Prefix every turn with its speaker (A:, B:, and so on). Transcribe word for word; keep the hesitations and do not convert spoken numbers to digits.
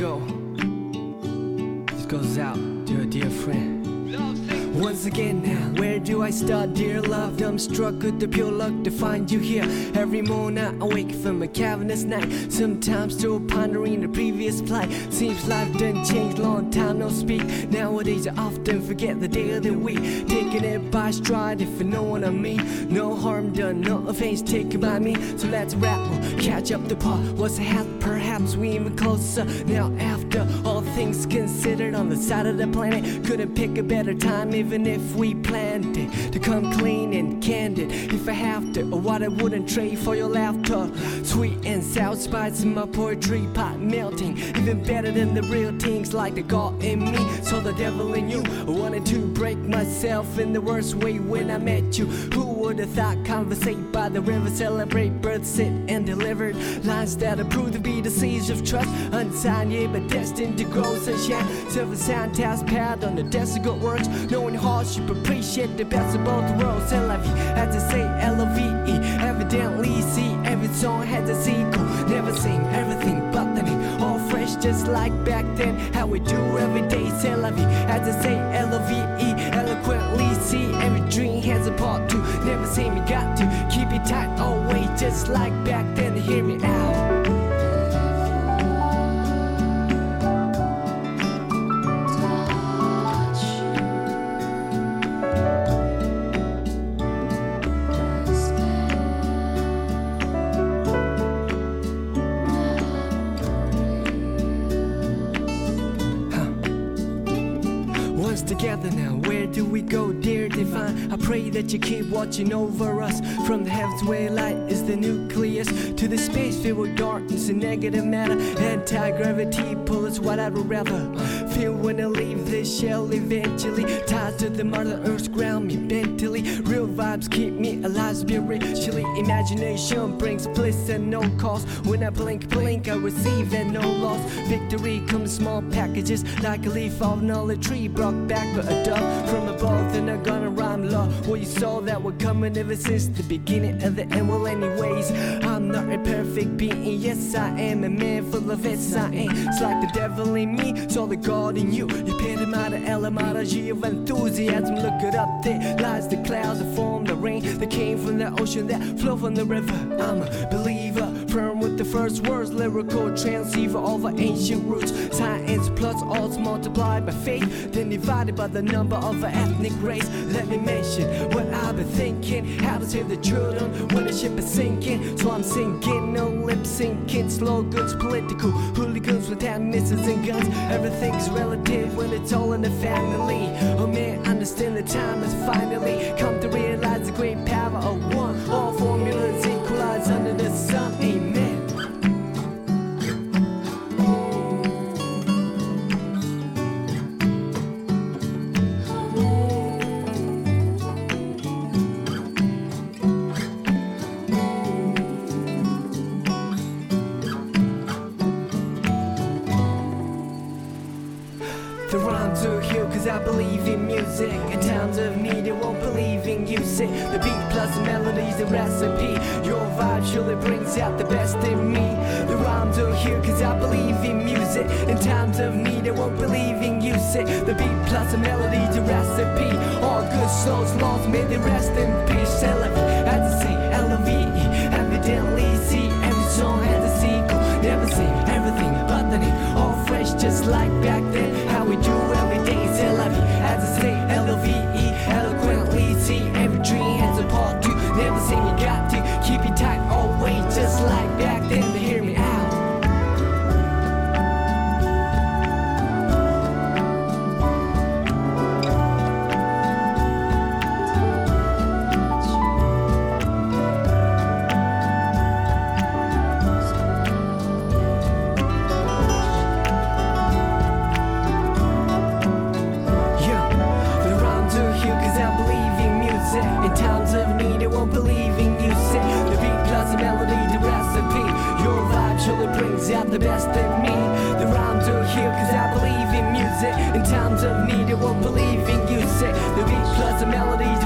A: go. This goes out to a dear friend. Once again now, where do I start, dear love? I'm struck with the pure luck to find you here. Every morning I wake from a cavernous night, sometimes still pondering the previous plight. Seems life done changed, long time no speak. Nowadays I often forget the day of the week, taking it by stride if you know what I mean. No harm done, no offense taken by me. So let's rap, we'll catch up the part. What's ahead, perhaps we even closer. Now after all things considered, on the side of the planet, couldn't pick a better time, even if we planned it to come clean and candid. If I have to, or what I wouldn't trade for your laughter. Sweet and sour spice in my poetry pot melting, even better than the real things like the God in me. So the devil in you, I wanted to break myself in the worst way when I met you. Who would have thought conversate by the river, celebrate birth, sit and delivered lines that are proved to be the seeds of trust, unsigned yeah but destined to grow sunshine. Serve a sound task pad on the desk of good words, knowing hardship, appreciate the best of both worlds. C'est la vie, as I say, L O V E. Evidently see every song has a sequel. Never sing everything but the name, all fresh just like back then. How we do every day, c'est la vie, as I say, L O V E. Eloquently see every dream has a part two. Never say me got to keep it tight always just like back then. Hear me out. Together now, where do we go, dear divine? I pray that you keep watching over us, from the heavens where light is the nucleus to the space filled with darkness and negative matter. Anti-gravity pull us what I would rather feel when I leave this shell eventually. Ties to the mother earth ground me mentally. Real vibes keep me alive spiritually. Imagination brings bliss at no cost. When I blink, blink, I receive at no loss. Victory comes in small packages, like a leaf off an olive tree brought back but a dove from above. Then I'm gonna rhyme love. Well, you saw that we're coming ever since the beginning of the end. Well, anyways, I'm not a perfect being. Yes, I am a man full of S I N. It's like the devil in me, saw the God in you. You epitome the etymology of enthusiasm. Look it up, there lies the clouds that form the rain that came from the ocean that flow from the river. I'm a believer, firm with the first words, lyrical transceiver of our ancient roots. Science plus odds multiplied by faith, then divided by the number of our ethnic race. Let me mention what I've been thinking, how to save the children when the ship is sinking. So I'm singing, no lip syncing, slogans, political hooligans with hand missiles and guns. Everything's relative when it's all in the family. Oh man, understand the time has finally come to realize the great power of one. All formulas equalize under the sun. Amen. The rhymes are here cause I believe in music. In times of need they won't believe in music. The beat plus the melody's the recipe. Your vibe surely brings out the best in me. The rhymes are here cause I believe in music. In times of need they won't believe in music. The beat plus the melody's the recipe. All good souls lost, may they rest in peace. L O V E, as I say, L O V E. Evidently see every song has a sequel. Never say everything but the name, all fresh just like back then. How we do every day is L O V E, as I say, L O V E. Eloquently see every dream has a part two. Never say you got to keep it tight always just like back then. To hear me out. In times of need, they won't believe in you. Say the beat plus the melody, the recipe. Your vibe surely brings out the best in me. The rhymes are here cause I believe in music. In times of need, they won't believe in you. Say the beat plus the melody, the